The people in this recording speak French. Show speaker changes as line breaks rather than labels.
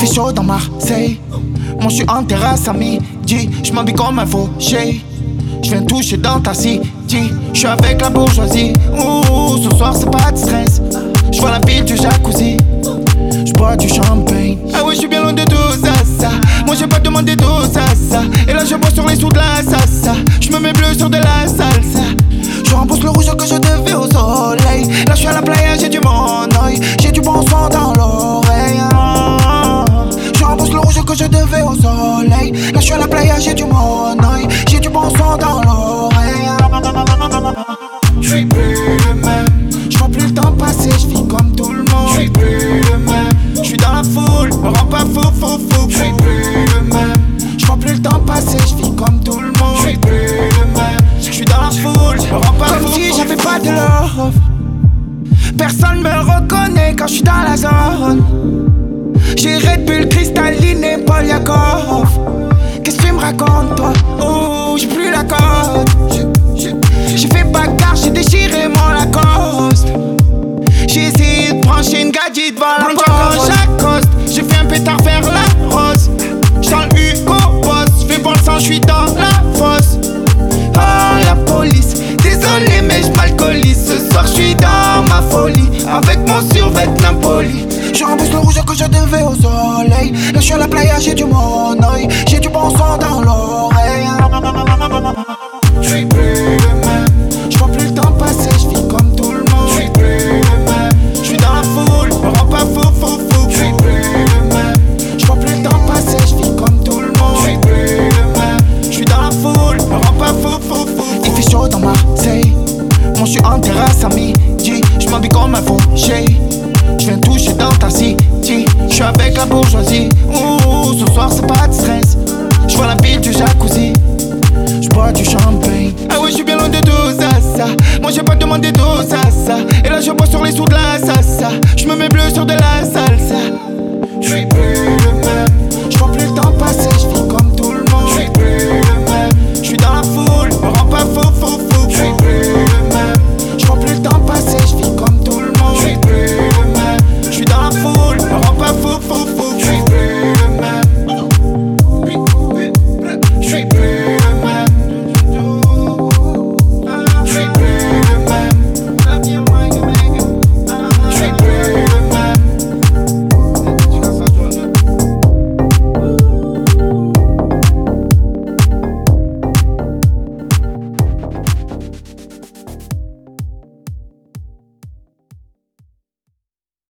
fait chaud dans Marseille. Moi je suis en terrasse à midi. Je m'habille comme un fauché. Je viens toucher dans ta city. Je suis avec la bourgeoisie. Ouh, ce soir c'est pas de stress. Je vois la ville du jacuzzi. Je bois du champagne. Ah ouais, je suis bien loin de tout ça. Moi j'ai pas demandé tout ça. Et là je bois sur les sous de la salsa. Je me mets bleu sur de la salsa. Je rembourse le rouge que je devais au soleil. Là je suis à la playa, j'ai du mon oeil. J'ai du bon son dans l'oreille. Je rembourse le rouge que je devais au soleil. Là je suis à la playa, j'ai du mon oeil. J'ai du bon son dans l'oreille. Je suis plus le même. Je vois plus le temps passer, je vis comme tout le monde. Je suis plus le même. Je suis dans la foule, me rends pas fou. Je suis plus le même. Je vois plus le temps passer, je vis comme tout le monde. Je suis plus le même. Je suis dans la foule, me rends pas fou. Comme si j'avais pas de love. Personne me reconnaît quand je suis dans la zone. J'ai Red Bull, cristalline et Paul Yakov. Qu'est-ce que tu me racontes toi? Oh, j'ai plus la cote. J'ai fait bagarre, j'ai déchiré mon Lacoste. J'ai essayé de brancher une gadget devant la poche. J'accoste, j'ai fait un pétard vers la rose. J'sens le Hugo Boss, j'fais bon le sang, j'suis dans la fosse. Oh la police, désolé mais j'm'alcoolise. Ce soir j'suis dans ma folie, avec mon survêt Napoli. Je rembourse le rouge que je devais au soleil. Là j'suis à la playa, j'ai du mon oeil. J'ai du bon son dans l'oreille. J'suis plus le même. J'vois plus le temps passer, j'vis comme tout le monde. J'suis plus le même. J'suis dans la foule, me rends pas fou. J'suis plus le même. J'vois plus le temps passer, j'vis comme tout le monde. J'suis plus le même. J'suis dans la foule, me rends pas fou. Il fait chaud dans Marseille. Moi j'suis en terrasse à midi. J'm'habille comme un fauché. J'viens toucher dans ta city. J'suis avec la bourgeoisie. Ouh, ce soir c'est pas de stress. J'vois la ville du jacuzzi. J'bois du champagne. Ah ouais, je suis bien loin de tout ça. Moi j'ai pas demandé tout ça. Et là je bois sur les sous de la salsa. Je me mets bleu sur de la salsa. Je suis plus